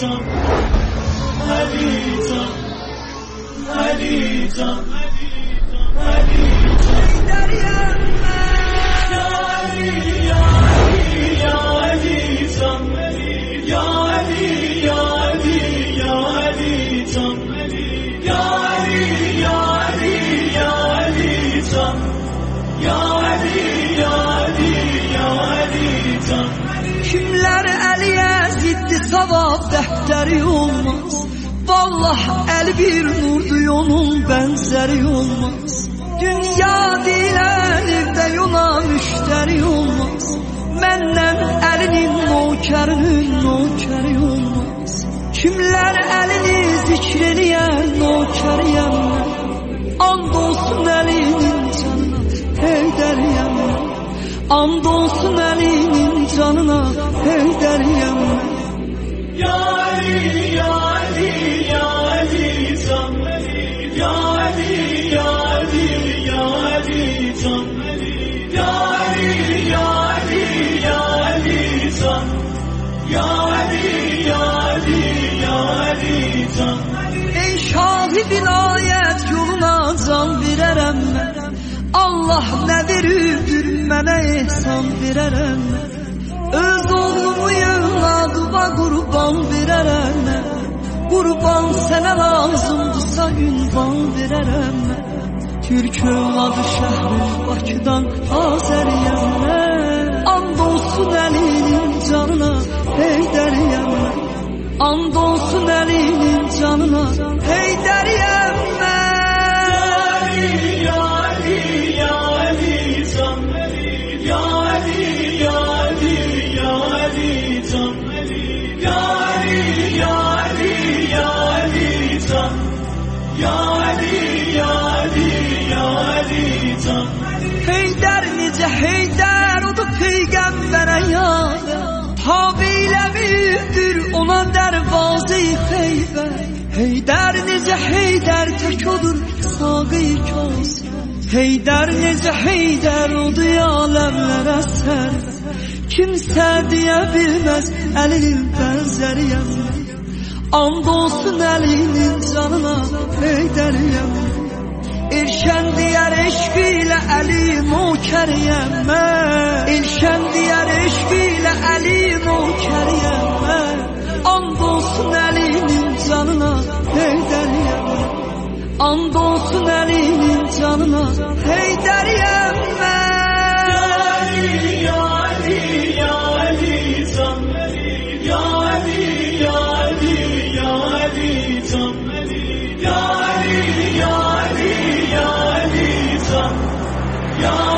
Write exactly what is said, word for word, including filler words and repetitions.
can, Ali can, Ali can, Ali can. Ya Ali, ya Ali, ya Ali can, ya Ali, ya Ali, ya Ali can, ya Ali, ya Ali, ya Ali can, ya Ali, ya Ali, ya Ali can. Kimler Əliyə ziddi savab dəftəri olmaz. Vallah əli bir nurdur, onun bənzəri olmaz. Dünya deyilən evdə yola müştəri olmaz. Məndən əlinin nokərinin nokəri olmaz. Kimlər əlini zikr eləyən nokəriyəm mən. And olsun əlinin canına Heydəriyəm mən. And olsun əlinin canına Heydəriyəm mən. Ya Ali, ya Ali, ya Ali can, ya Ali, ya Ali, ya Ali can, ya Ali, ya Ali, ya Ali can, ya Ali, ya Ali, ya Ali can. Ey şahı vilayət yoluna can verərəm mən. Allah nə verirdir mənə ehsan verərəm mən. Öz oğlumu yığladıma qurban verərəm mən. Qurban sənə lazımdırsa ünvan verərəm mən. Türk övladı şəhri Bakıdan Azəriyəm mən. And olsun əlinin canına Heydəriyəm mən. And olsun əlinin canına Heydəriyəm mən. Ya Ali, ya Ali can, ya Ali, ya Ali, ya Ali can, ya Ali, ya Ali, ya Ali can, ya Ali, ya Ali, ya Ali can. Heydər necə Heydər odur peyğəmbərə yadə. Tabilə büyüktür ona dərvazı-i Xeybər. Heydər necə Heydər tək odur saqı-i Kavsər. Heydər necə Heydər odur aləmlərə sərvər. Kimsə deyə bilməz əlinin bənzəriyəm mən. And olsun əlinin canına Heydəriyəm mən. Erşən deyər eşq ilə Əli nokəriyəm mən. Erşən deyər eşq ilə Əli nokəriyəm mən. And olsun əlinin canına Heydəriyəm mən. And olsun əlinin canına Heydəriyəm mən. Ya Ali, ya Ali, ya Ali can, ya Ali, ya Ali, ya Ali can, ya Ali, ya Ali, ya Ali can, ya